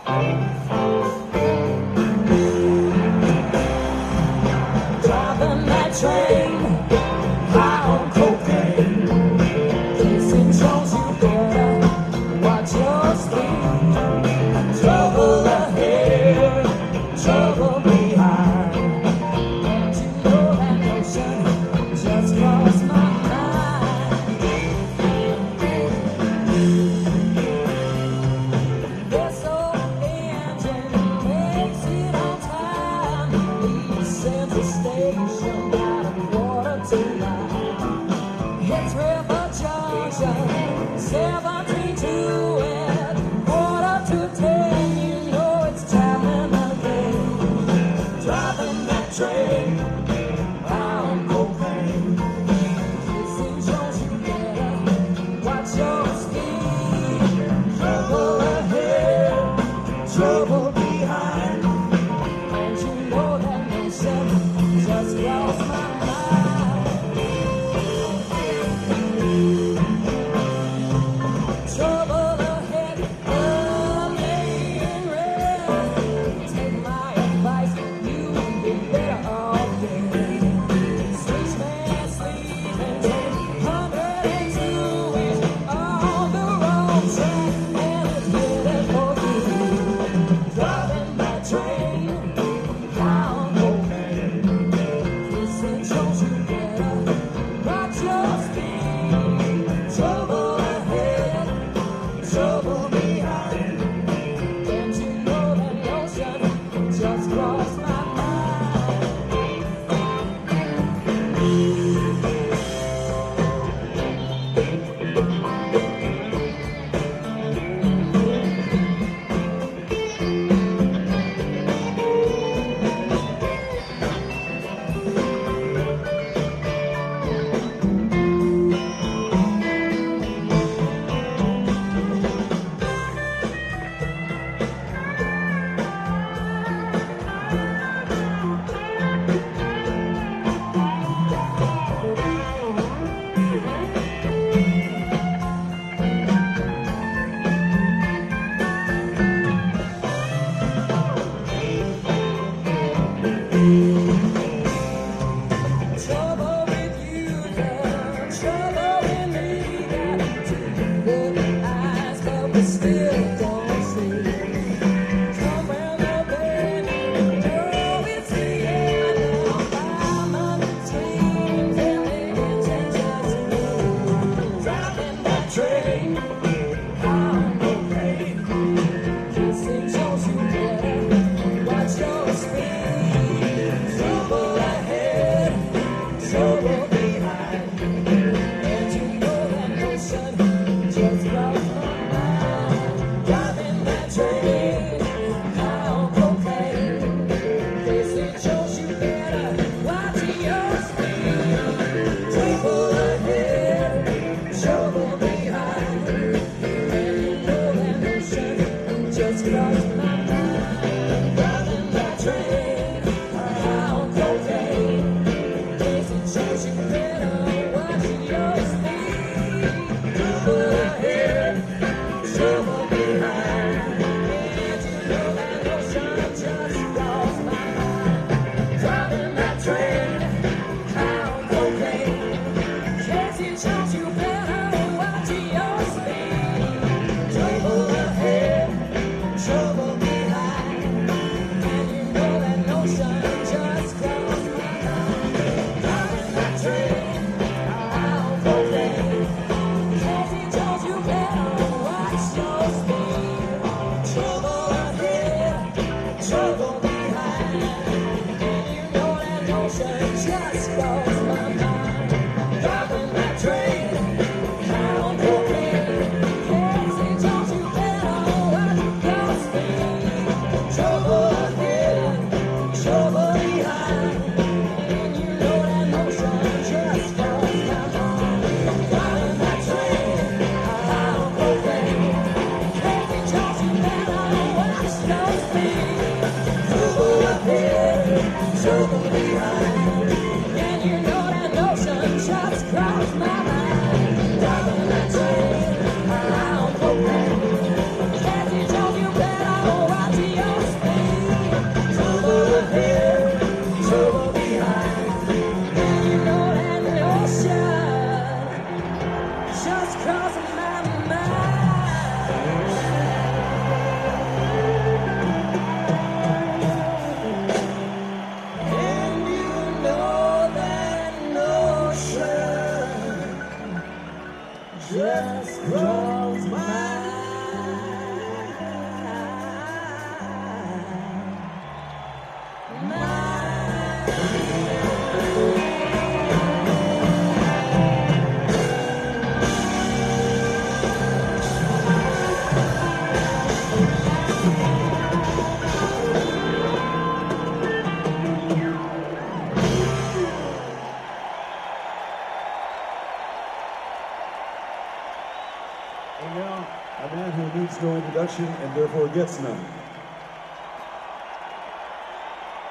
Driving that train, high on cocaine. Kissing shows you better watch your speed. Trouble ahead, trouble behind. And you know that notion just crossed my mind. This old engine makes it on time. Leaves Central Station at 8:45. Hits River Junction, 72 at 9:45. You know it's time again. Driving that train, bound cocaine. Kissing shows you better watch your speed. Trouble ahead, trouble behind. And you know that notion just crossed my mind. Trouble ahead, running red. Take my advice, you will be better off dead. Switchman sleeping, 102 is on the wrong track, and it's headed for you. Driving that train, down cocaine. Kissing shows you better watch your speed. Trouble ahead, trouble behind. And you know that notion just crossed my mind. Trouble with you, girl. Trouble with me. Got two good eyes, but we still don't see. Come round the bend, oh, it's the end. I'm under dreams, and the engine just moved. Driving that train, I'm okay. Kissing shows you better watch your speed. Trouble ahead, trouble behind. And you know that notion just crossed my mind. who needs no introduction and therefore gets none.